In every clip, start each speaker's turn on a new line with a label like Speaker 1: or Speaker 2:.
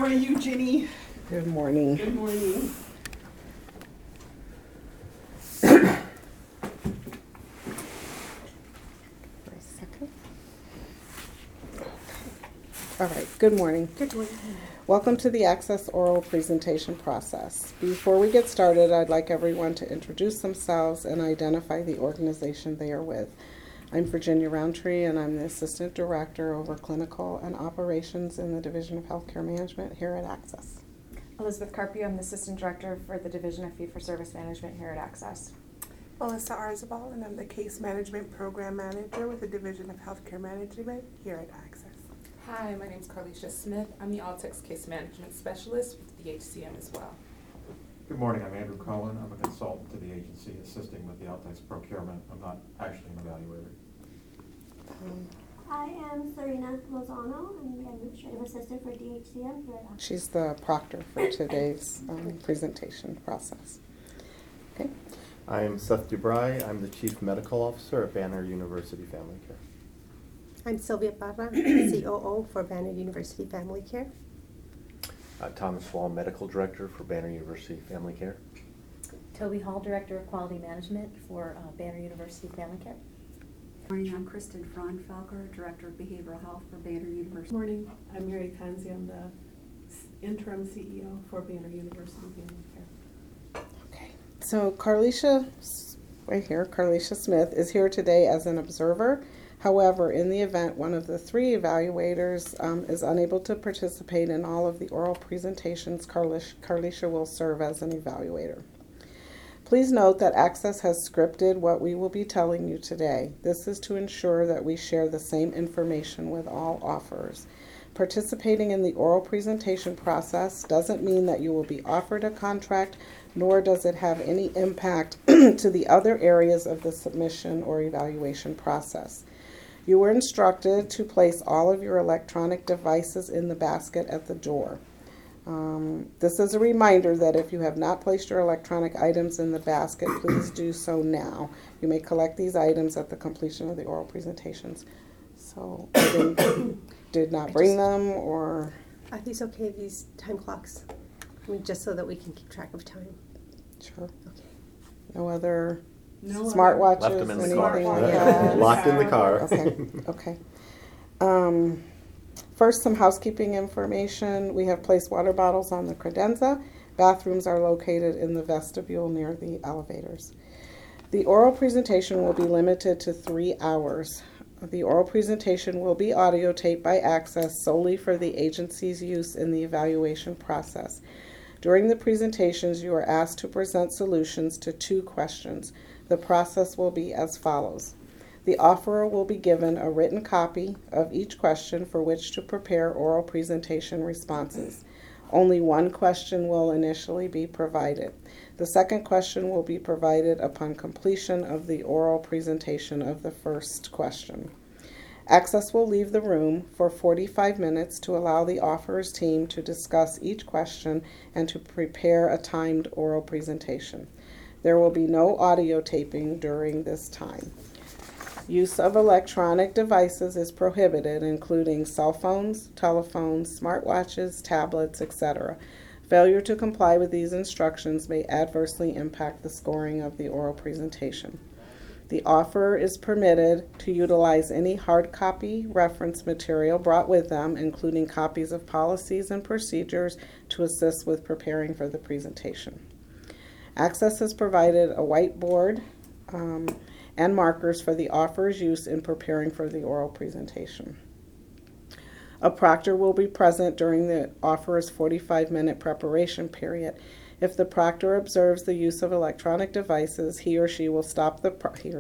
Speaker 1: How are you, Ginny?
Speaker 2: Good morning.
Speaker 1: Good morning.
Speaker 2: For a second. All right, good morning.
Speaker 3: Good morning.
Speaker 2: Welcome to the Access oral presentation process. Before we get started, I'd like everyone to introduce themselves and identify the organization they are with. I'm Virginia Roundtree, and I'm the Assistant Director over Clinical and Operations in the Division of Healthcare Management here at Access.
Speaker 3: Elizabeth Carpio, I'm the Assistant Director for the Division of Fee-for-Service Management here at Access.
Speaker 4: Melissa Arzabal, and I'm the Case Management Program Manager with the Division of Healthcare Management here at Access.
Speaker 5: Hi, my name is Carlisha Smith. I'm the Altex Case Management Specialist with the HCM as well.
Speaker 6: Good morning, I'm Andrew Cohen. I'm a consultant to the agency assisting with the Altex procurement. I'm not actually an evaluator.
Speaker 7: I am Serena Lozano. I'm the Administrative Assistant for DHCM here at Access.
Speaker 2: She's the proctor for today's presentation process. Okay.
Speaker 8: I'm Seth DeBry. I'm the Chief Medical Officer at Banner University Family Care.
Speaker 9: I'm Sylvia Barra, COO for Banner University Family Care.
Speaker 8: Thomas Wall, Medical Director for Banner University Family Care.
Speaker 10: Toby Hall, Director of Quality Management for Banner University Family Care.
Speaker 11: Good morning, I'm Kristen Fraunfelker, Director of Behavioral Health for Banner University.
Speaker 1: Good morning, I'm Mary Kanzi. I'm the Interim CEO for Banner University Family Care.
Speaker 2: Okay. So Carlisha, right here, Carlisha Smith is here today as an observer. However, in the event one of the three evaluators is unable to participate in all of the oral presentations, Carlisha will serve as an evaluator. Please note that Access has scripted what we will be telling you today. This is to ensure that we share the same information with all offerers. Participating in the oral presentation process doesn't mean that you will be offered a contract, nor does it have any impact to the other areas of the submission or evaluation process. You were instructed to place all of your electronic devices in the basket at the door. This is a reminder that if you have not placed your electronic items in the basket, please do so now. You may collect these items at the completion of the oral presentations. So I did not bring them, or?
Speaker 9: Are these okay, these time clocks? I mean, just so that we can keep track of time.
Speaker 2: Sure.
Speaker 9: Okay.
Speaker 2: No other
Speaker 1: No
Speaker 2: smartwatches?
Speaker 8: Left them in the car.
Speaker 2: Anything like that?
Speaker 8: Locked in the car.
Speaker 2: Okay. First, some housekeeping information. We have placed water bottles on the credenza. Bathrooms are located in the vestibule near the elevators. The oral presentation will be limited to 3 hours. The oral presentation will be audio taped by Access solely for the agency's use in the evaluation process. During the presentations, you are asked to present solutions to 2 questions. The process will be as follows. The offerer will be given a written copy of each question for which to prepare oral presentation responses. Only 1 question will initially be provided. The second question will be provided upon completion of the oral presentation of the first question. Access will leave the room for 45 minutes to allow the offerer's team to discuss each question and to prepare a timed oral presentation. There will be no audio taping during this time. Use of electronic devices is prohibited, including cell phones, telephones, smartwatches, tablets, etc. Failure to comply with these instructions may adversely impact the scoring of the oral presentation. The offerer is permitted to utilize any hard copy reference material brought with them, including copies of policies and procedures, to assist with preparing for the presentation. Access has provided a whiteboard and markers for the offerer's use in preparing for the oral presentation. A proctor will be present during the offerer's 45-minute preparation period. If the proctor observes the use of electronic devices, she will stop the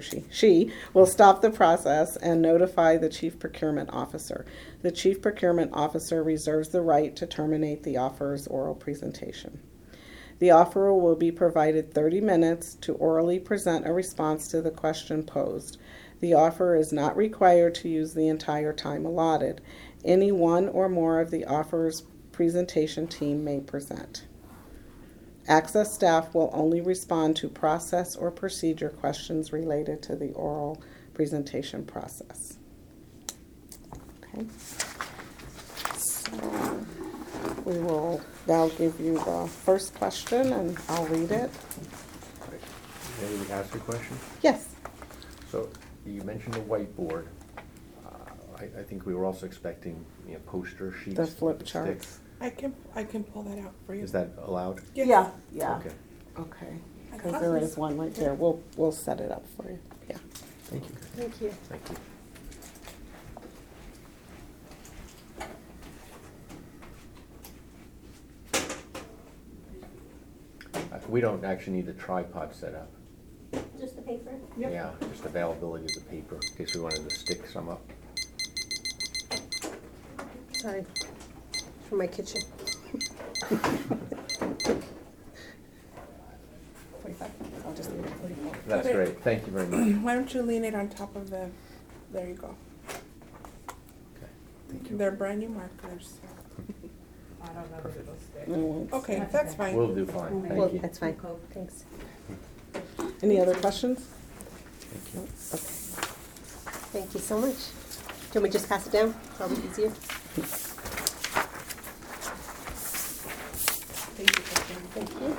Speaker 2: process and notify the Chief Procurement Officer. The Chief Procurement Officer reserves the right to terminate the offerer's oral presentation. The offerer will be provided 30 minutes to orally present a response to the question posed. The offerer is not required to use the entire time allotted. Any one or more of the offerer's presentation team may present. Access staff will only respond to process or procedure questions related to the oral presentation process. Okay. So We will now give you the first question, and I'll read it.
Speaker 12: May we ask a question?
Speaker 2: Yes.
Speaker 12: So you mentioned the whiteboard. I think we were also expecting, poster sheets.
Speaker 2: The flip
Speaker 12: with
Speaker 2: charts.
Speaker 12: sticks.
Speaker 4: I can pull that out for you.
Speaker 12: Is that allowed?
Speaker 4: Yes.
Speaker 2: Yeah.
Speaker 12: Okay.
Speaker 2: Okay, because there is one right there. We'll set it up for you. Yeah.
Speaker 12: Thank you.
Speaker 9: Thank you.
Speaker 12: Thank you. We don't actually need the tripod set up.
Speaker 7: Just the paper.
Speaker 12: Yeah, just availability of the paper, in case we wanted to stick some up.
Speaker 9: Sorry. For my kitchen.
Speaker 2: 45. I'll just leave it 44.
Speaker 12: That's
Speaker 4: Okay.
Speaker 12: great. Thank you very much.
Speaker 4: Why don't you lean it on top of the, there you go.
Speaker 12: Okay. Thank you.
Speaker 4: They're brand new markers.
Speaker 5: I don't know if it'll stick.
Speaker 2: No one's-
Speaker 4: Okay, that's fine.
Speaker 12: We'll do fine.
Speaker 9: Well,
Speaker 12: Thank you.
Speaker 9: that's fine. Thanks.
Speaker 2: Any other questions?
Speaker 12: Thank you.
Speaker 2: Okay.
Speaker 9: Thank you so much. Can we just pass it down? Probably easier.
Speaker 4: Thank you, Kristen.
Speaker 9: Thank you.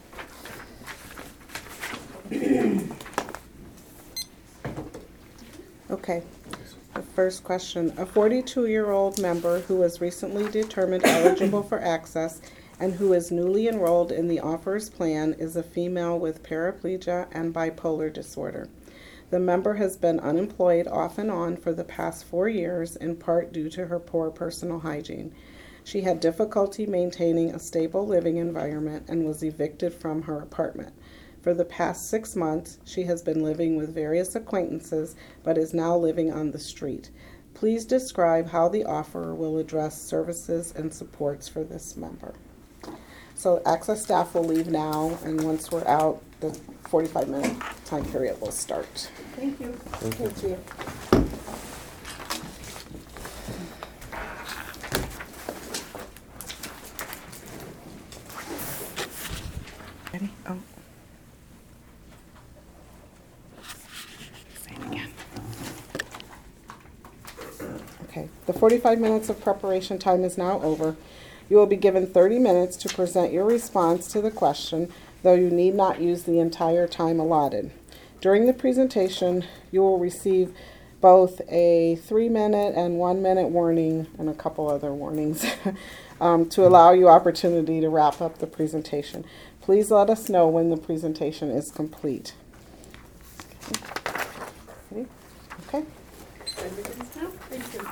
Speaker 2: Okay. The first question, a 42-year-old member who was recently determined eligible for access and who is newly enrolled in the offers plan is a female with paraplegia and bipolar disorder. The member has been unemployed off and on for the past 4 years, in part due to her poor personal hygiene. She had difficulty maintaining a stable living environment and was evicted from her apartment. For the past 6 months, she has been living with various acquaintances, but is now living on the street. Please describe how the offer will address services and supports for this member. So Access staff will leave now, and once we're out, the 45-minute time period will start.
Speaker 1: Thank you.
Speaker 9: Thank you.
Speaker 2: Ready? Oh. Say it again. Okay, the 45 minutes of preparation time is now over. You will be given 30 minutes to present your response to the question, though you need not use the entire time allotted. During the presentation, you will receive both a 3-minute and 1-minute warning and a couple other warnings to allow you opportunity to wrap up the presentation. Please let us know when the presentation is complete. Okay. Okay.
Speaker 1: Thank you.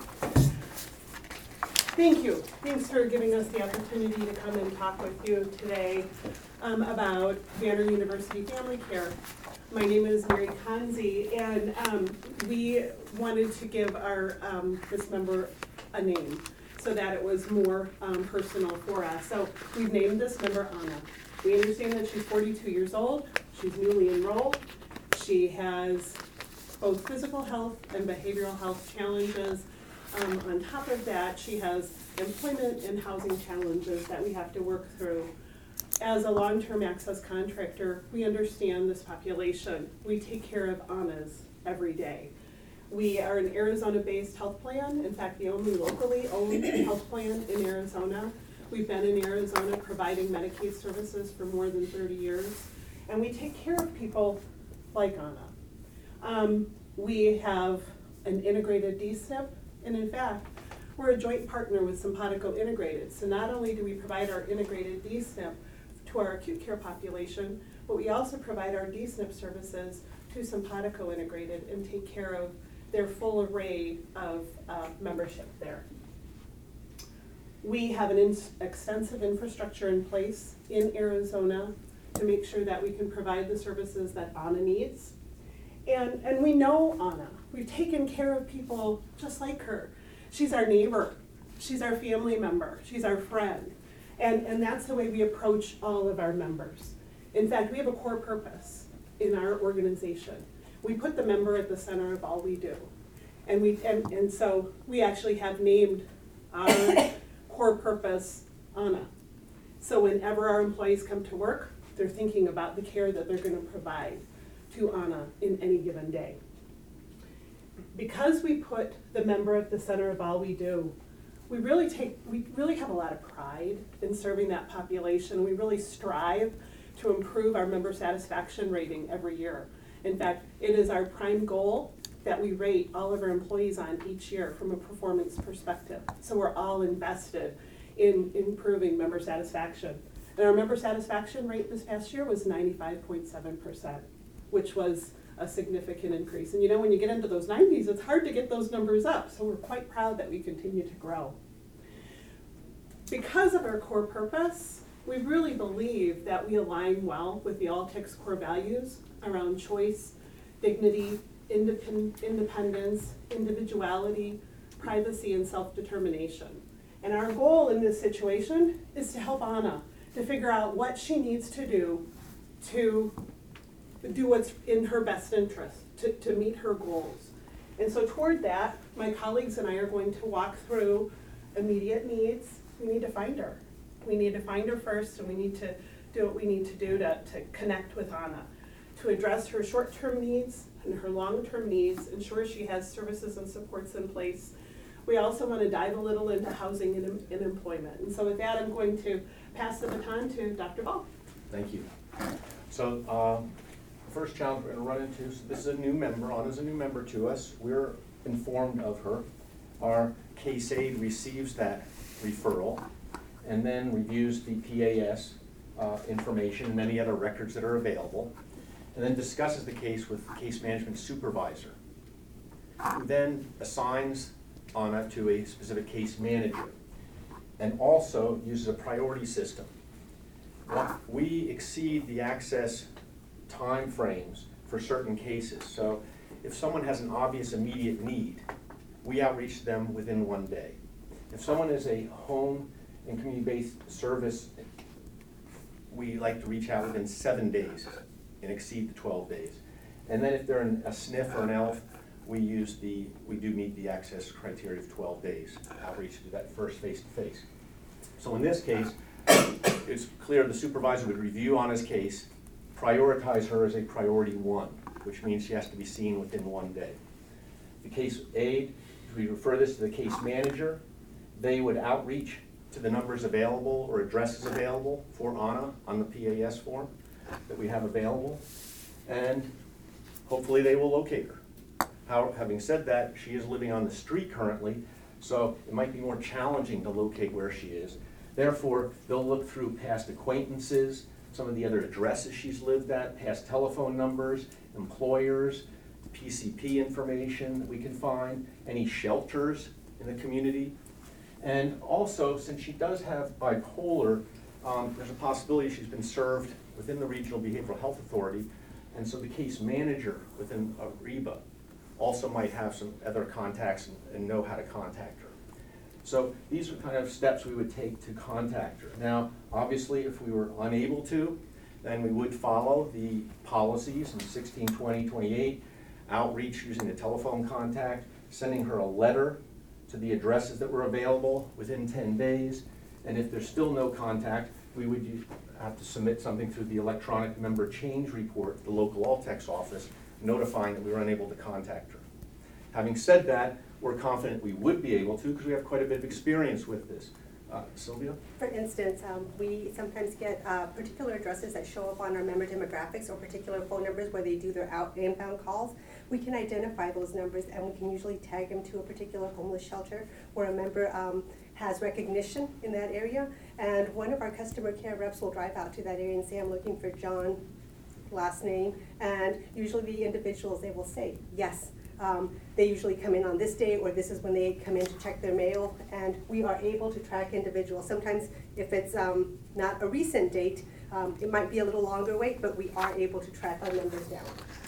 Speaker 1: Thank you. Thanks for giving us the opportunity to come and talk with you today about Banner University Family Care. My name is Mary Kanzi, and we wanted to give our this member a name so that it was more personal for us. So we've named this member Anna. We understand that she's 42 years old. She's newly enrolled. She has both physical health and behavioral health challenges. On top of that, she has employment and housing challenges that we have to work through. As a long-term access contractor, we understand this population. We take care of Annas every day. We are an Arizona-based health plan, in fact, the only locally owned health plan in Arizona. We've been in Arizona providing Medicaid services for more than 30 years, and we take care of people like Anna. We have an integrated DSNP, and in fact, we're a joint partner with Simpatico Integrated. So not only do we provide our integrated DSNP to our acute care population, but we also provide our DSNP services to Simpatico Integrated and take care of their full array of membership there. We have an extensive infrastructure in place in Arizona to make sure that we can provide the services that Anna needs. And we know Anna. We've taken care of people just like her. She's our neighbor. She's our family member. She's our friend. And that's the way we approach all of our members. In fact, we have a core purpose in our organization. We put the member at the center of all we do. And so we actually have named our core purpose Anna. So whenever our employees come to work, they're thinking about the care that they're going to provide to Anna in any given day. Because we put the member at the center of all we do, we really have a lot of pride in serving that population. We really strive to improve our member satisfaction rating every year. In fact, it is our prime goal that we rate all of our employees on each year from a performance perspective. So we're all invested in improving member satisfaction. And our member satisfaction rate this past year was 95.7%, which was a significant increase. And you know, when you get into those 90s, it's hard to get those numbers up. So we're quite proud that we continue to grow. Because of our core purpose, we really believe that we align well with the All-Tex core values around choice, dignity, independence, individuality, privacy, and self-determination. And our goal in this situation is to help Anna to figure out what she needs to do what's in her best interest, to meet her goals. And so toward that, my colleagues and I are going to walk through immediate needs. We need to find her. We need to find her first, and we need to do what we need to do to connect with Anna, to address her short-term needs and her long-term needs, ensure she has services and supports in place. We also want to dive a little into housing and employment. And so with that, I'm going to pass the baton to Dr. Ball.
Speaker 12: Thank you. So first challenge we're going to run into, so this is a new member. Anna's a new member to us. We're informed of her. Our case aide receives that referral and then reviews the PAS information and any other records that are available, and then discusses the case with the case management supervisor, who then assigns Anna to a specific case manager and also uses a priority system. We exceed the access time frames for certain cases. So if someone has an obvious immediate need, we outreach to them within 1 day. If someone is a home and community-based service, we like to reach out within 7 days and exceed the 12 days. And then if they're a SNF or an ELF, we do meet the access criteria of 12 days outreach to that first face-to-face. So in this case, it's clear the supervisor would review Anna's case, prioritize her as a priority 1, which means she has to be seen within 1 day. The case aide, we refer this to the case manager. They would outreach to the numbers available or addresses available for Anna on the PAS form that we have available, and hopefully they will locate her. Having said that, she is living on the street currently, so it might be more challenging to locate where she is. Therefore, they'll look through past acquaintances, some of the other addresses she's lived at, past telephone numbers, employers, PCP information that we can find, any shelters in the community. And also, since she does have bipolar, there's a possibility she's been served within the Regional Behavioral Health Authority, and so the case manager within REBA also might have some other contacts and know how to contact her. So these are kind of steps we would take to contact her. Now, obviously, if we were unable to, then we would follow the policies in 162028, outreach using a telephone contact, sending her a letter to the addresses that were available within 10 days, and if there's still no contact, we would have to submit something through the electronic member change report, the local All-Tex office, notifying that we were unable to contact her. Having said that, we're confident we would be able to because we have quite a bit of experience with this. Sylvia?
Speaker 9: For instance, we sometimes get particular addresses that show up on our member demographics or particular phone numbers where they do their inbound calls. We can identify those numbers and we can usually tag them to a particular homeless shelter where a member has recognition in that area. And one of our customer care reps will drive out to that area and say, I'm looking for John, last name, and usually the individuals, they will say, yes. They usually come in on this day, or this is when they come in to check their mail, and we are able to track individuals. Sometimes if it's not a recent date, it might be a little longer wait, but we are able to track our numbers down.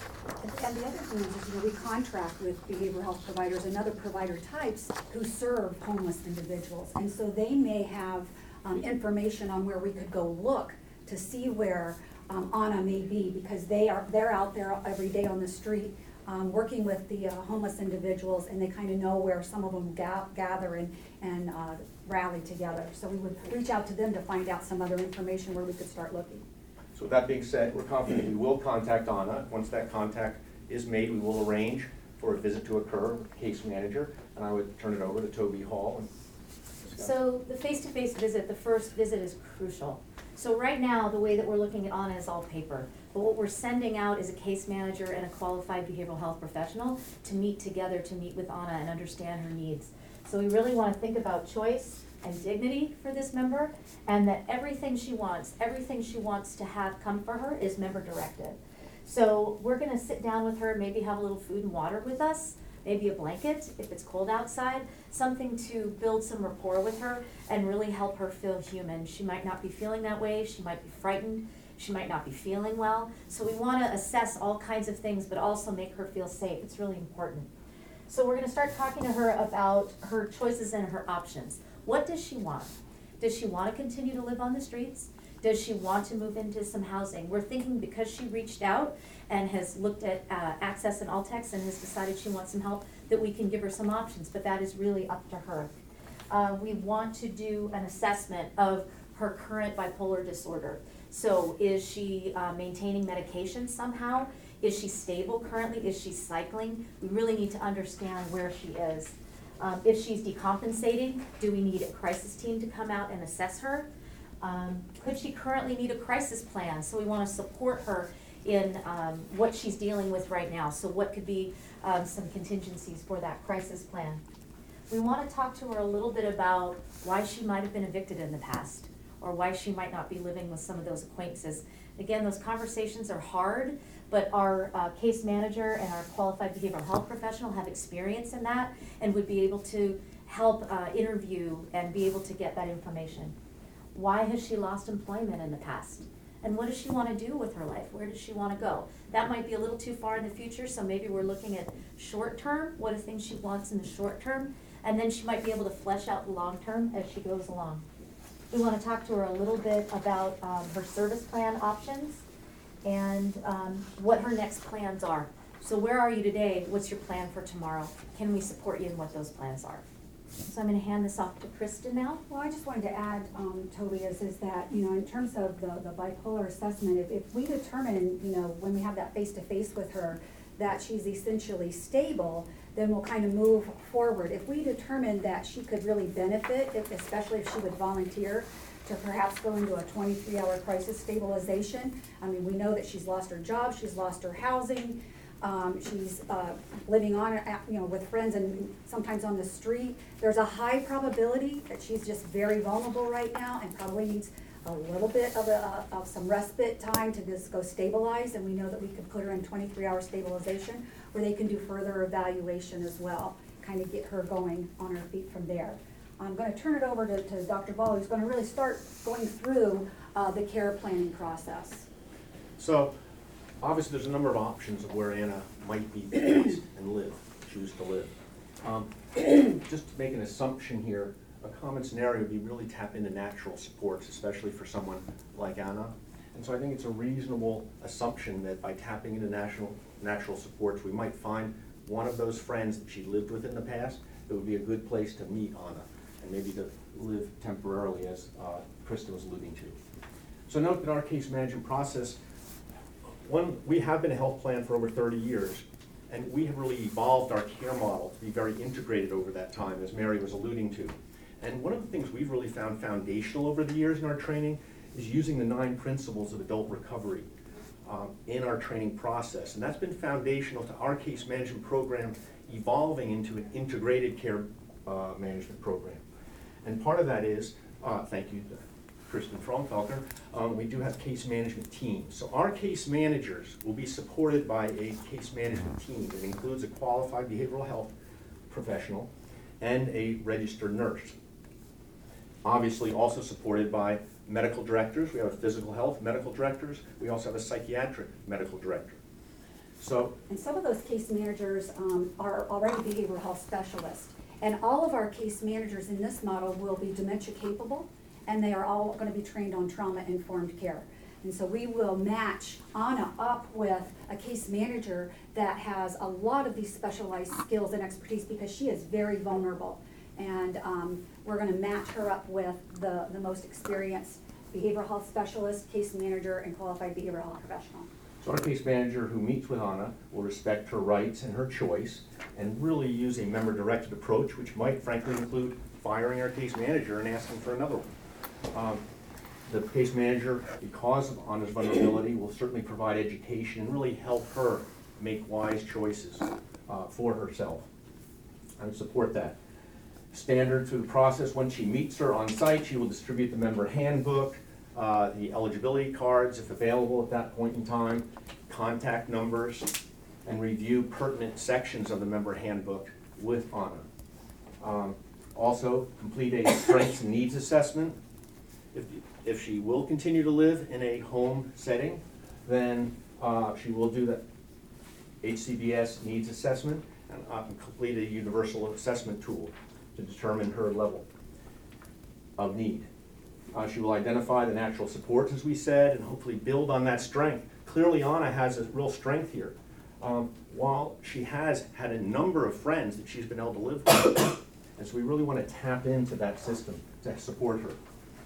Speaker 11: And the other thing is, we contract with behavioral health providers and other provider types who serve homeless individuals. And so they may have information on where we could go look to see where Anna may be, because they're out there every day on the street working with the homeless individuals, and they kind of know where some of them gather and rally together. So we would reach out to them to find out some other information where we could start looking.
Speaker 12: So with that being said, we're confident we will contact Anna. Once that contact is made, we will arrange for a visit to occur with the case manager, and I would turn it over to Toby Hall and
Speaker 10: So the face-to-face visit, the first visit is crucial. So right now, the way that we're looking at Anna is all paper. But what we're sending out is a case manager and a qualified behavioral health professional to meet together, to meet with Anna and understand her needs. So we really want to think about choice and dignity for this member, and that everything she wants to have come for her is member directed. So we're gonna sit down with her, maybe have a little food and water with us, maybe a blanket if it's cold outside, something to build some rapport with her and really help her feel human. She might not be feeling that way, she might be frightened, she might not be feeling well. So we wanna assess all kinds of things, but also make her feel safe. It's really important. So we're gonna start talking to her about her choices and her options. What does she want? Does she wanna continue to live on the streets? Does she want to move into some housing? We're thinking because she reached out and has looked at Access and Altex and has decided she wants some help, that we can give her some options, but that is really up to her. We want to do an assessment of her current bipolar disorder. So is she maintaining medication somehow? Is she stable currently? Is she cycling? We really need to understand where she is. If she's decompensating, do we need a crisis team to come out and assess her? Could she currently need a crisis plan? So we want to support her in what she's dealing with right now. So what could be some contingencies for that crisis plan? We want to talk to her a little bit about why she might have been evicted in the past, or why she might not be living with some of those acquaintances. Again, those conversations are hard, but our case manager and our qualified behavioral health professional have experience in that and would be able to help interview and be able to get that information. Why has she lost employment in the past? And what does she want to do with her life? Where does she want to go? That might be a little too far in the future, so maybe we're looking at short term, what are things she wants in the short term, and then she might be able to flesh out the long term as she goes along. We want to talk to her a little bit about her service plan options and what her next plans are. So where are you today? What's your plan for tomorrow? Can we support you in what those plans are? So I'm going to hand this off to Kristen now.
Speaker 11: Well, I just wanted to add, Toby, is that, you know, in terms of the bipolar assessment, if we determine, you know, when we have that face-to-face with her, that she's essentially stable, then we'll kind of move forward. If we determine that she could really benefit, especially if she would volunteer to perhaps go into a 23-hour crisis stabilization. I mean, we know that she's lost her job, she's lost her housing, she's living on, you know, with friends and sometimes on the street. There's a high probability that she's just very vulnerable right now and probably needs a little bit of some respite time to just go stabilize, and we know that we could put her in 23-hour stabilization where they can do further evaluation as well, kind of get her going on her feet from there. I'm going to turn it over to Dr. Ball, who's going to really start going through the care planning process.
Speaker 12: So, obviously, there's a number of options of where Anna might be placed and choose to live. Just to make an assumption here, a common scenario would be really tap into natural supports, especially for someone like Anna. And so I think it's a reasonable assumption that by tapping into natural supports, we might find one of those friends that she lived with in the past that would be a good place to meet Anna and maybe to live temporarily, as Krista was alluding to. So note that our case management process, we have been a health plan for over 30 years, and we have really evolved our care model to be very integrated over that time, as Mary was alluding to. And one of the things we've really found foundational over the years in our training is using the 9 principles of adult recovery in our training process. And that's been foundational to our case management program evolving into an integrated care management program. And part of that is, thank you, Kristen Fromfelker, we do have case management teams. So our case managers will be supported by a case management team that includes a qualified behavioral health professional and a registered nurse. Obviously also supported by medical directors. We have a physical health medical directors. We also have a psychiatric medical director.
Speaker 11: And some of those case managers are already behavioral health specialists. And all of our case managers in this model will be dementia capable, and they are all going to be trained on trauma-informed care. And so we will match Anna up with a case manager that has a lot of these specialized skills and expertise because she is very vulnerable. And we're going to match her up with the most experienced behavioral health specialist, case manager, and qualified behavioral health professional.
Speaker 12: So our case manager who meets with Anna will respect her rights and her choice and really use a member-directed approach, which might frankly include firing our case manager and asking for another one. The case manager, because of Anna's vulnerability, will certainly provide education and really help her make wise choices for herself and support that. Standard through the process, when she meets her on site, she will distribute the member handbook, the eligibility cards if available at that point in time, contact numbers, and review pertinent sections of the member handbook with Anna. Also, complete a strengths and needs assessment. If she will continue to live in a home setting, then she will do the HCBS needs assessment and complete a universal assessment tool to determine her level of need. She will identify the natural supports, as we said, and hopefully build on that strength. Clearly, Anna has a real strength here. While she has had a number of friends that she's been able to live with, and so we really want to tap into that system to support her.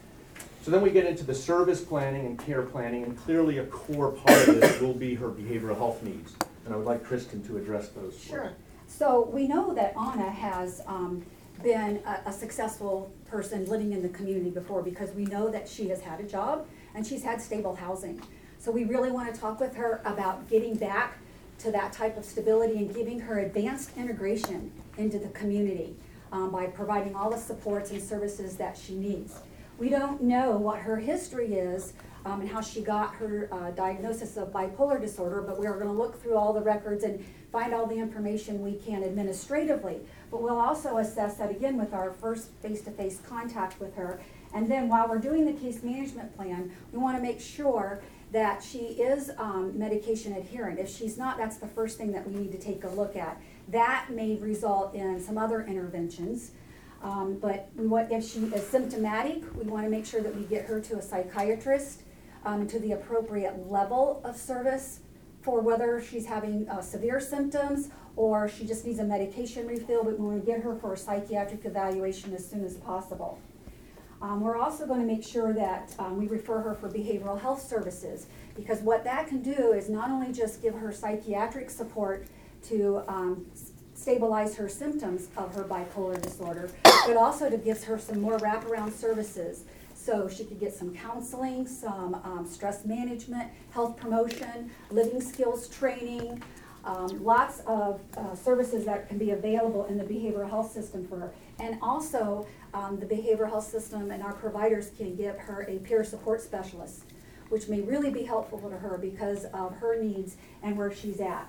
Speaker 12: So then we get into the service planning and care planning, and clearly a core part of this will be her behavioral health needs. And I would like Kristen to address those.
Speaker 11: Sure. So we know that Anna has been a successful person living in the community before, because we know that she has had a job and she's had stable housing. So we really want to talk with her about getting back to that type of stability and giving her advanced integration into the community by providing all the supports and services that she needs. We don't know what her history is and how she got her diagnosis of bipolar disorder, but we are going to look through all the records and find all the information we can administratively. But we'll also assess that again with our first face-to-face contact with her. And then while we're doing the case management plan, we want to make sure that she is medication adherent. If she's not, that's the first thing that we need to take a look at. That may result in some other interventions. But if she is symptomatic, we want to make sure that we get her to a psychiatrist to the appropriate level of service for whether she's having severe symptoms or she just needs a medication refill, but we want to get her for a psychiatric evaluation as soon as possible. We're also going to make sure that we refer her for behavioral health services, because what that can do is not only just give her psychiatric support to stabilize her symptoms of her bipolar disorder, but also to give her some more wraparound services. So she could get some counseling, some stress management, health promotion, living skills training, lots of services that can be available in the behavioral health system for her. And also, the behavioral health system and our providers can give her a peer support specialist, which may really be helpful to her because of her needs and where she's at.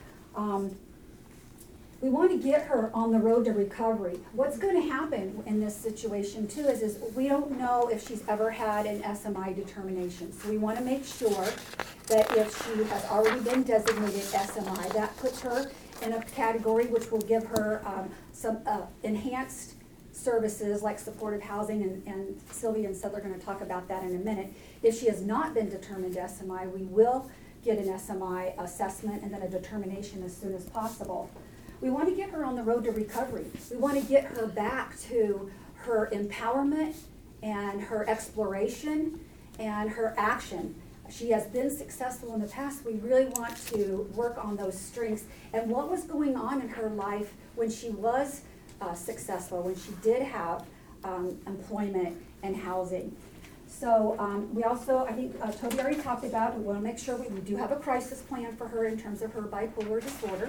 Speaker 11: We want to get her on the road to recovery. What's going to happen in this situation too is we don't know if she's ever had an SMI determination. So we want to make sure that if she has already been designated SMI, that puts her in a category which will give her some enhanced services like supportive housing, and Sylvia and Seth are going to talk about that in a minute. If she has not been determined SMI, we will get an SMI assessment and then a determination as soon as possible. We want to get her on the road to recovery. We want to get her back to her empowerment and her exploration and her action. She has been successful in the past. We really want to work on those strengths and what was going on in her life when she was successful, when she did have employment and housing. So we also, I think Toby already talked about, we want to make sure we do have a crisis plan for her in terms of her bipolar disorder.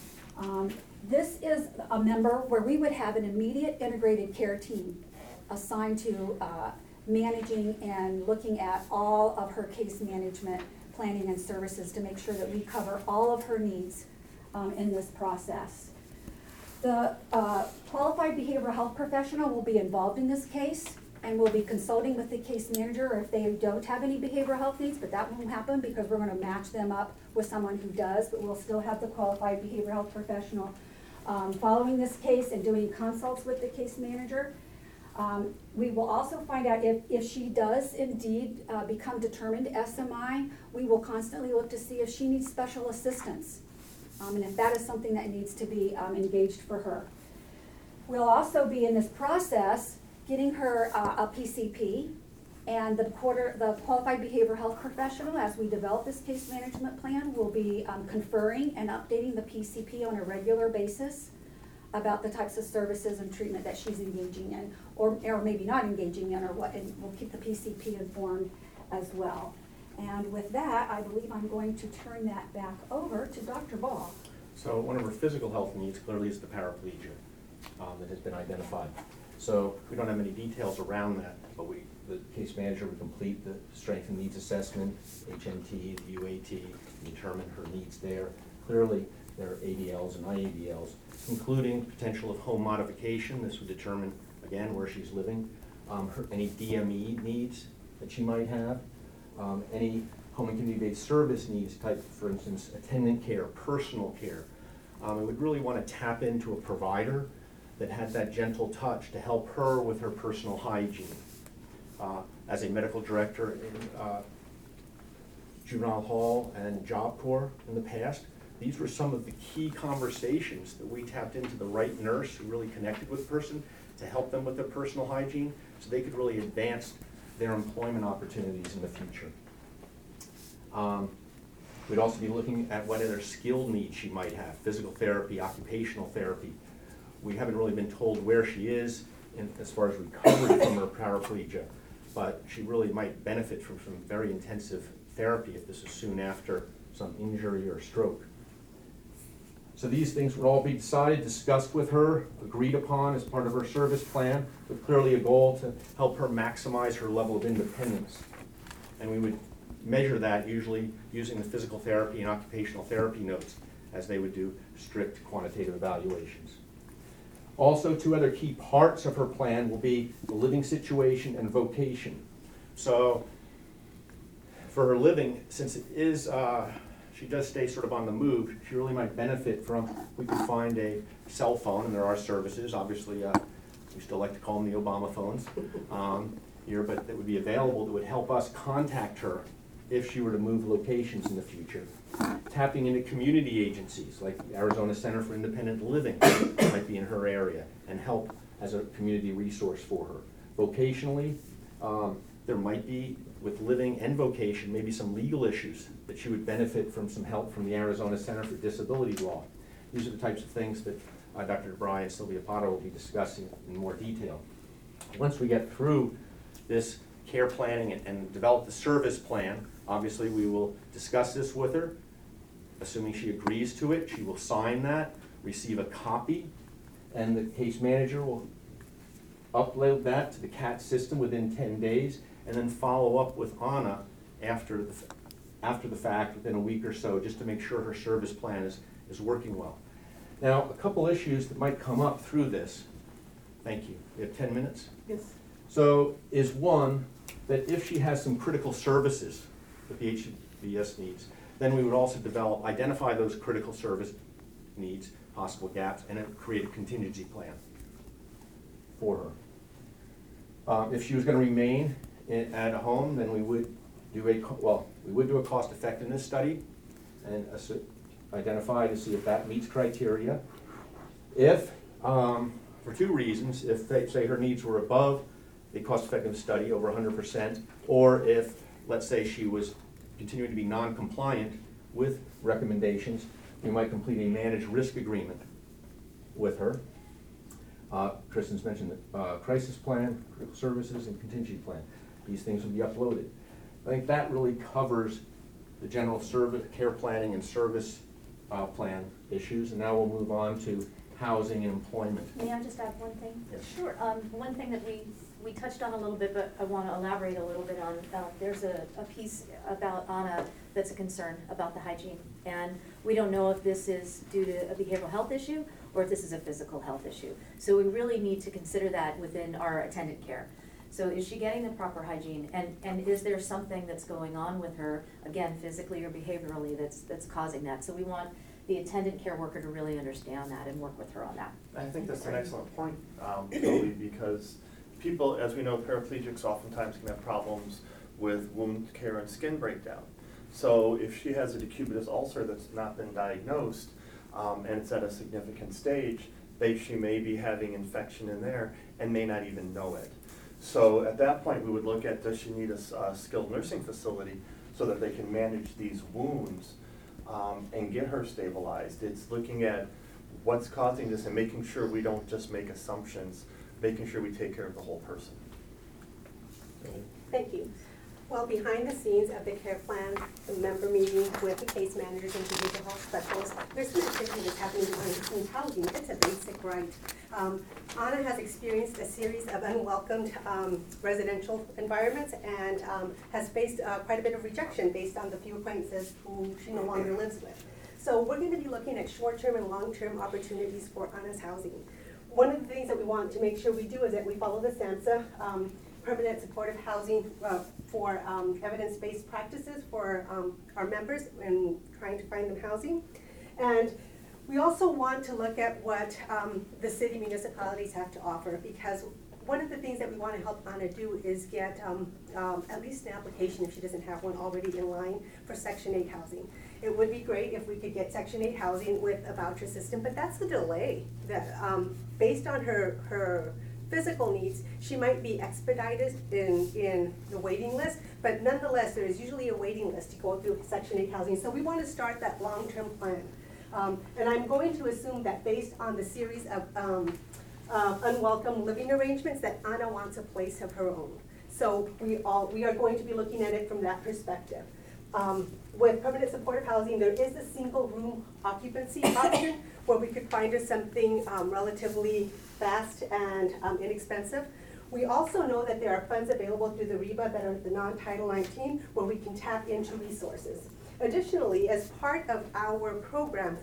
Speaker 11: This is a member where we would have an immediate integrated care team assigned to managing and looking at all of her case management planning and services to make sure that we cover all of her needs in this process. The qualified behavioral health professional will be involved in this case and will be consulting with the case manager if they don't have any behavioral health needs, but that won't happen because we're going to match them up with someone who does, but we'll still have the qualified behavioral health professional following this case and doing consults with the case manager. We will also find out if she does indeed become determined SMI, we will constantly look to see if she needs special assistance and if that is something that needs to be engaged for her. We'll also be in this process getting her a PCP, and the qualified behavioral health professional, as we develop this case management plan, will be conferring and updating the PCP on a regular basis about the types of services and treatment that she's engaging in, or maybe not engaging in, or what, and we'll keep the PCP informed as well. And with that, I believe I'm going to turn that back over to Dr. Ball.
Speaker 12: So one of her physical health needs clearly is the paraplegia that has been identified. So we don't have any details around that, but the case manager would complete the strength and needs assessment, HNT, the UAT, determine her needs there. Clearly, there are ADLs and IADLs, including potential of home modification. This would determine, again, where she's living, any DME needs that she might have, any home and community-based service needs, type, for instance, attendant care, personal care. We would really want to tap into a provider that has that gentle touch to help her with her personal hygiene. As a medical director in Juvenile Hall and Job Corps in the past, these were some of the key conversations that we tapped into the right nurse who really connected with the person to help them with their personal hygiene so they could really advance their employment opportunities in the future. We'd also be looking at what other skill needs she might have, physical therapy, occupational therapy. We haven't really been told where she is as far as recovery from her paraplegia, but she really might benefit from some very intensive therapy if this is soon after some injury or stroke. So these things would all be decided, discussed with her, agreed upon as part of her service plan, with clearly a goal to help her maximize her level of independence. And we would measure that usually using the physical therapy and occupational therapy notes as they would do strict quantitative evaluations. Also, two other key parts of her plan will be the living situation and vocation. So for her living, since it is, she does stay sort of on the move, she really might benefit from, we could find a cell phone, and there are services, obviously, we still like to call them the Obama phones here, but that would be available that would help us contact her if she were to move locations in the future. Tapping into community agencies like the Arizona Center for Independent Living might be in her area and help as a community resource for her. Vocationally, there might be, with living and vocation, maybe some legal issues that she would benefit from some help from the Arizona Center for Disability Law. These are the types of things that Dr. DeBry and Sylvia Potter will be discussing in more detail. Once we get through this care planning and develop the service plan, obviously we will discuss this with her. Assuming she agrees to it, she will sign that, receive a copy, and the case manager will upload that to the CAT system within 10 days, and then follow up with Anna after the fact, within a week or so, just to make sure her service plan is working well. Now, a couple issues that might come up through this. Thank you. We have 10 minutes?
Speaker 1: Yes.
Speaker 12: So, is one, that if she has some critical services that the HVS needs, then we would also identify those critical service needs, possible gaps, and create a contingency plan for her. If she was going to remain at a home, then we would do a cost effectiveness study and identify to see if that meets criteria. If, for two reasons, if say her needs were above the cost effectiveness study over 100%, or if, let's say, she was continuing to be non-compliant with recommendations, we might complete a managed risk agreement with her. Kristen's mentioned the crisis plan, critical services, and contingency plan. These things will be uploaded. I think that really covers the general service, care planning and service plan issues, and now we'll move on to housing and employment.
Speaker 10: May I just add one thing?
Speaker 12: Yes.
Speaker 10: Sure. One thing that we touched on a little bit, but I want to elaborate a little bit on, there's a piece about Anna that's a concern about the hygiene. And we don't know if this is due to a behavioral health issue or if this is a physical health issue. So we really need to consider that within our attendant care. So is she getting the proper hygiene? And is there something that's going on with her, again, physically or behaviorally, that's causing that? So we want the attendant care worker to really understand that and work with her on that.
Speaker 13: I think that's an excellent point, Chloe, because people, as we know, paraplegics oftentimes can have problems with wound care and skin breakdown. So if she has a decubitus ulcer that's not been diagnosed, and it's at a significant stage, she may be having infection in there and may not even know it. So at that point, we would look at, does she need a skilled nursing facility so that they can manage these wounds and get her stabilized? It's looking at what's causing this and making sure we don't just make assumptions, making sure we take care of the whole person.
Speaker 9: Thank you. Well, behind the scenes of the care plan, the member meeting with the case managers and behavioral health specialists, there's some activity that's happening behind the scenes housing. It's a basic right. Anna has experienced a series of unwelcomed residential environments and has faced quite a bit of rejection based on the few acquaintances who she no longer lives with. So we're going to be looking at short-term and long-term opportunities for Anna's housing. One of the things that we want to make sure we do is that we follow the SAMHSA permanent supportive housing for evidence-based practices for our members in trying to find them housing. And we also want to look at what the city municipalities have to offer, because one of the things that we want to help Anna do is get at least an application, if she doesn't have one already in line, for Section 8 housing. It would be great if we could get Section 8 housing with a voucher system, but that's the delay. That based on her physical needs, she might be expedited in the waiting list, but nonetheless, there is usually a waiting list to go through Section 8 housing. So we want to start that long-term plan. And I'm going to assume that based on the series of unwelcome living arrangements, that Anna wants a place of her own. So we are going to be looking at it from that perspective. With permanent supportive housing, there is a single room occupancy option where we could find her something relatively fast and inexpensive. We also know that there are funds available through the REBA that are the non-Title 19 where we can tap into resources. Additionally, as part of our program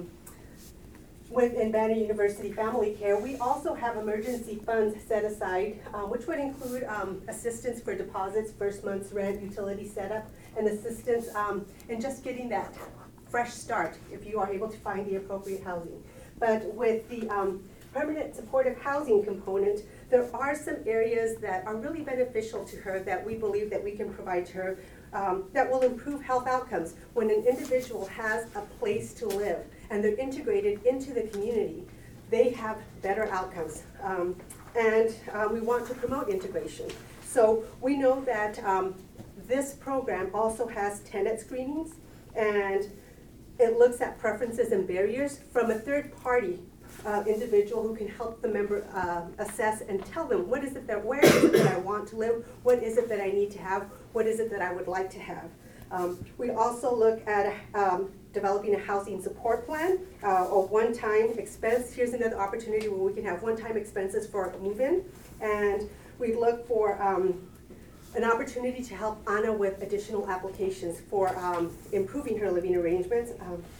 Speaker 9: within Banner University Family Care, we also have emergency funds set aside, which would include assistance for deposits, first month's rent, utility setup, and assistance in just getting that fresh start if you are able to find the appropriate housing. But with the permanent supportive housing component, there are some areas that are really beneficial to her that we believe that we can provide to her that will improve health outcomes. When an individual has a place to live and they're integrated into the community, they have better outcomes. And we want to promote integration. So we know that this program also has tenant screenings, and it looks at preferences and barriers from a third party individual who can help the member assess and tell them where is it that I want to live, what is it that I need to have, what is it that I would like to have. We also look at developing a housing support plan, or one-time expense. Here's another opportunity where we can have one-time expenses for move-in, and we look for an opportunity to help Anna with additional applications for improving her living arrangements.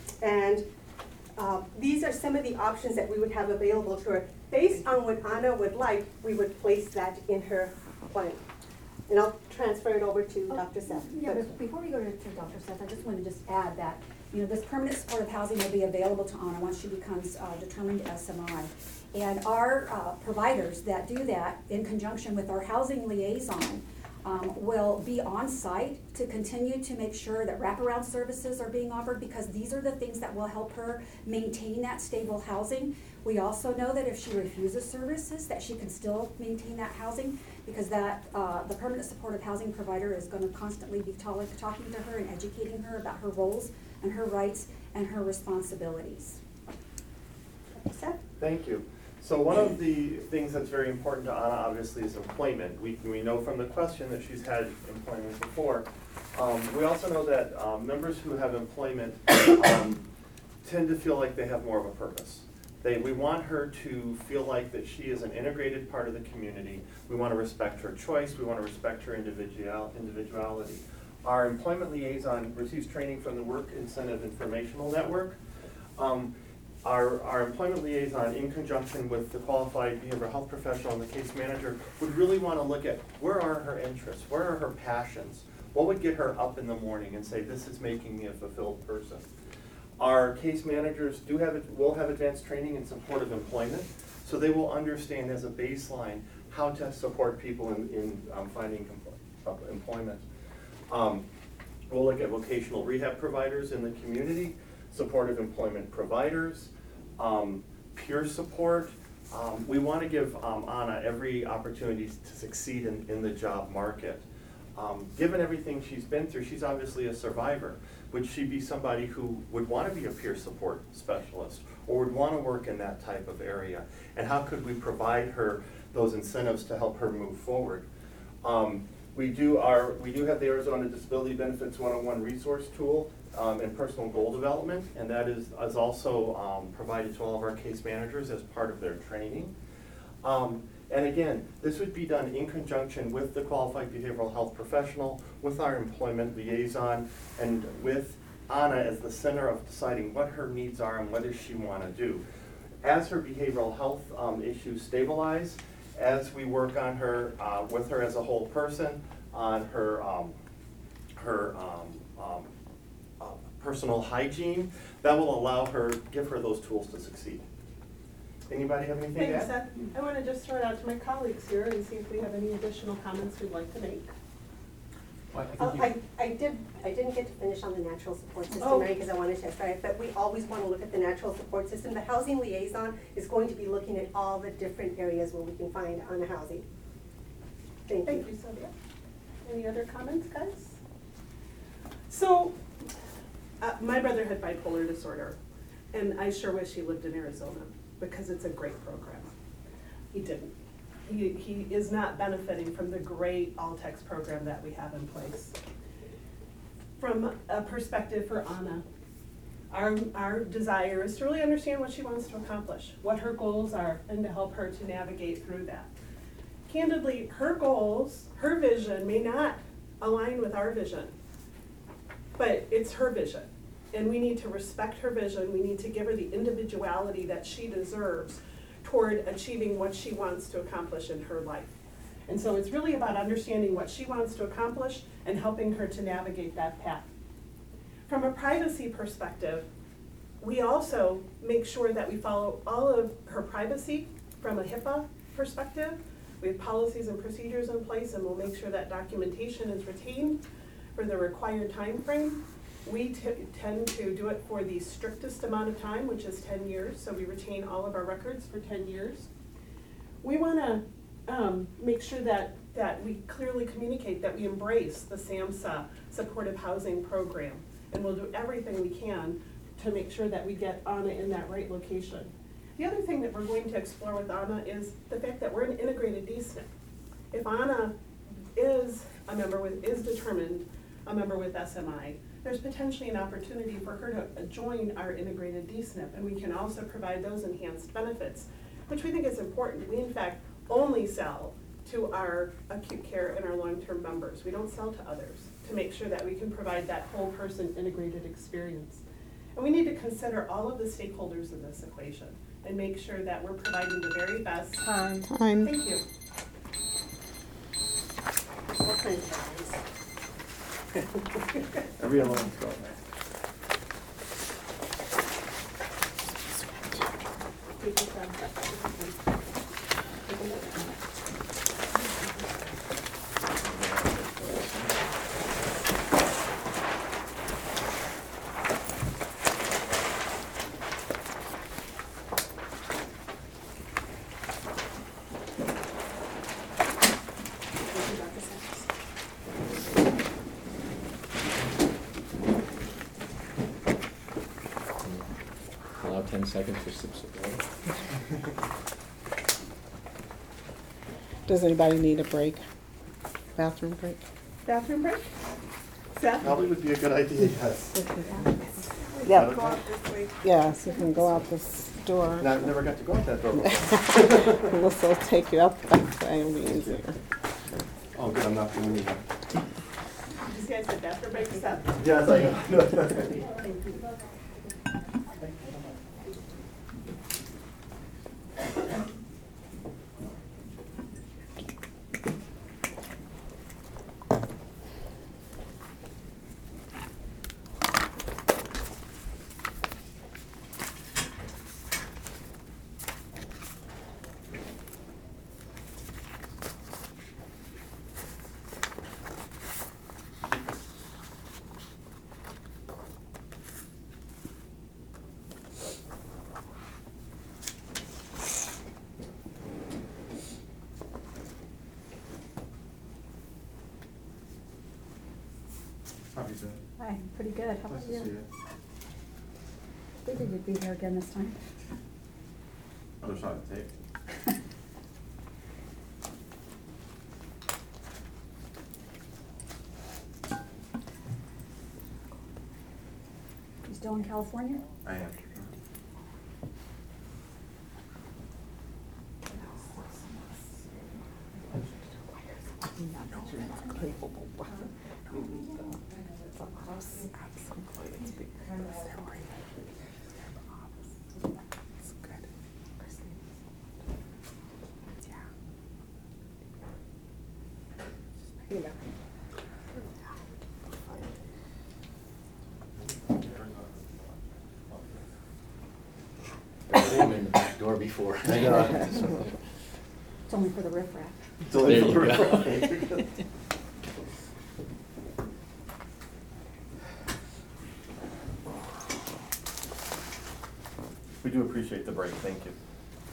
Speaker 9: These are some of the options that we would have available to her. Based on what Anna would like, we would place that in her plan. And I'll transfer it over to Dr. Seth.
Speaker 11: Yeah, but before we go to Dr. Seth, I just want to just add that, this permanent supportive housing will be available to Anna once she becomes determined SMI. And our providers that do that, in conjunction with our housing liaison, will be on site to continue to make sure that wraparound services are being offered, because these are the things that will help her maintain that stable housing. We also know that if she refuses services, that she can still maintain that housing, because that the permanent supportive housing provider is going to constantly be talking to her and educating her about her roles and her rights and her responsibilities.
Speaker 9: Seth?
Speaker 13: Thank you. So one of the things that's very important to Anna, obviously, is employment. We know from the question that she's had employment before. We also know that members who have employment tend to feel like they have more of a purpose. We want her to feel like that she is an integrated part of the community. We want to respect her choice. We want to respect her individuality. Our employment liaison receives training from the Work Incentive Informational Network. Our employment liaison, in conjunction with the qualified behavioral health professional and the case manager, would really want to look at where are her interests, where are her passions, what would get her up in the morning and say, this is making me a fulfilled person. Our case managers will have advanced training in supportive employment, so they will understand as a baseline how to support people in finding employment. We'll look at vocational rehab providers in the community, supportive employment providers, peer support. We want to give Anna every opportunity to succeed in the job market. Given everything she's been through, she's obviously a survivor. Would she be somebody who would want to be a peer support specialist or would want to work in that type of area? And how could we provide her those incentives to help her move forward? We do have the Arizona Disability Benefits 101 resource tool and personal goal development, and that is also provided to all of our case managers as part of their training. And again, this would be done in conjunction with the qualified behavioral health professional, with our employment liaison, and with Anna as the center of deciding what her needs are and what does she want to do. As her behavioral health issues stabilize, as we work on her, with her as a whole person, on her personal hygiene, that will allow her, give her those tools to succeed. Anybody have anything to
Speaker 1: Thanks,
Speaker 13: add?
Speaker 1: Seth. I want to just throw it out to my colleagues here and see if we have any additional comments we'd like to make.
Speaker 9: I didn't get to finish on the natural support system,
Speaker 1: Oh.
Speaker 9: right, because I wanted to try it, but we always want to look at the natural support system. The housing liaison is going to be looking at all the different areas where we can find on housing. Thank you.
Speaker 1: Thank you, Sylvia. Any other comments, guys? So, my brother had bipolar disorder, and I sure wish he lived in Arizona because it's a great program. He didn't. He is not benefiting from the great All-Tex program that we have in place. From a perspective for Anna, our desire is to really understand what she wants to accomplish, what her goals are, and to help her to navigate through that. Candidly, her goals, her vision may not align with our vision, but it's her vision. And we need to respect her vision. We need to give her the individuality that she deserves toward achieving what she wants to accomplish in her life. And so it's really about understanding what she wants to accomplish and helping her to navigate that path. From a privacy perspective, we also make sure that we follow all of her privacy from a HIPAA perspective. We have policies and procedures in place, and we'll make sure that documentation is retained for the required time frame. We tend to do it for the strictest amount of time, which is 10 years, so we retain all of our records for 10 years. We want to make sure that we clearly communicate that we embrace the SAMHSA supportive housing program, and we'll do everything we can to make sure that we get Anna in that right location. The other thing that we're going to explore with Anna is the fact that we're an integrated DSNP. If Anna is determined a member with SMI, there's potentially an opportunity for her to join our integrated DSNP, and we can also provide those enhanced benefits, which we think is important. We in fact only sell to our acute care and our long-term members. We don't sell to others, to make sure that we can provide that whole person integrated experience. And we need to consider all of the stakeholders in this equation and make sure that we're providing the very best.
Speaker 2: Time.
Speaker 1: Thank you.
Speaker 9: What kind of times?
Speaker 8: Every other one's going.
Speaker 1: Take your time.
Speaker 14: Allow 10 seconds for sips of water.
Speaker 2: Does anybody need a break? Bathroom break?
Speaker 1: Bathroom break? Seth?
Speaker 13: Probably would be a good idea, yes.
Speaker 2: Yeah.
Speaker 4: Go out this way.
Speaker 2: Yes, you can go out this door.
Speaker 13: And I've never got to go out that door before.
Speaker 2: Melissa will take you out that way, it'll be easier.
Speaker 13: Oh, good, I'm not doing it.
Speaker 1: You guys said bathroom break, Seth?
Speaker 13: Yes, I know.
Speaker 6: How have you been?
Speaker 11: Hi, pretty good. How about
Speaker 6: Nice to see
Speaker 11: you?
Speaker 6: you.
Speaker 11: Figured you'd be here again this time.
Speaker 6: Other side of the tape.
Speaker 11: You still in California?
Speaker 6: I am.
Speaker 14: There was one in the back door before.
Speaker 8: I know.
Speaker 11: It's only for the riffraff.
Speaker 14: There you go.
Speaker 8: We do appreciate the break, thank you.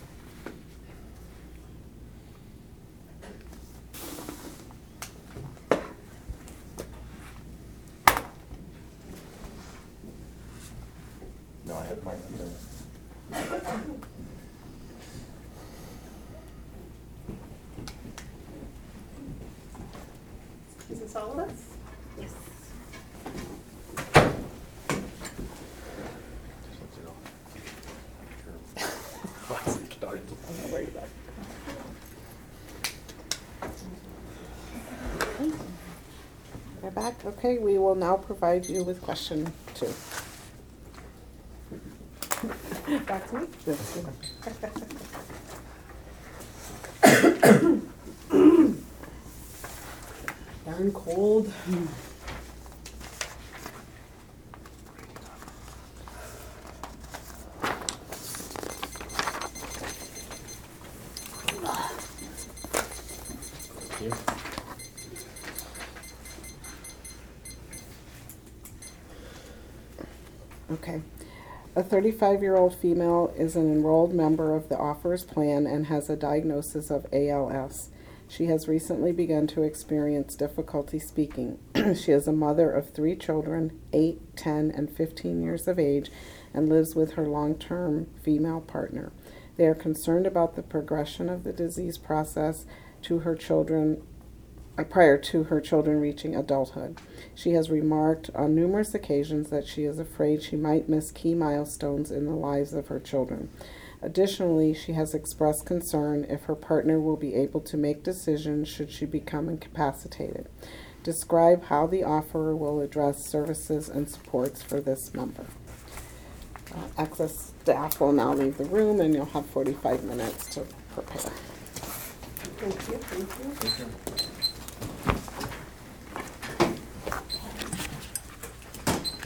Speaker 8: No, I had mine up there.
Speaker 1: Is this all of us?
Speaker 11: Yes.
Speaker 2: We're back. Okay, we will now provide you with question 2.
Speaker 1: Back to me?
Speaker 2: Yes.
Speaker 1: Darn cold.
Speaker 14: Here.
Speaker 2: Okay. A 35-year-old female is an enrolled member of the Offers Plan and has a diagnosis of ALS. She has recently begun to experience difficulty speaking. She is a mother of 3 children, 8, 10, and 15 years of age, and lives with her long-term female partner. They are concerned about the progression of the disease process to her children prior to her children reaching adulthood. She has remarked on numerous occasions that she is afraid she might miss key milestones in the lives of her children. Additionally, she has expressed concern if her partner will be able to make decisions should she become incapacitated. Describe how the offerer will address services and supports for this member. Access staff will now leave the room, and you'll have 45 minutes to prepare.
Speaker 1: Thank you, thank you.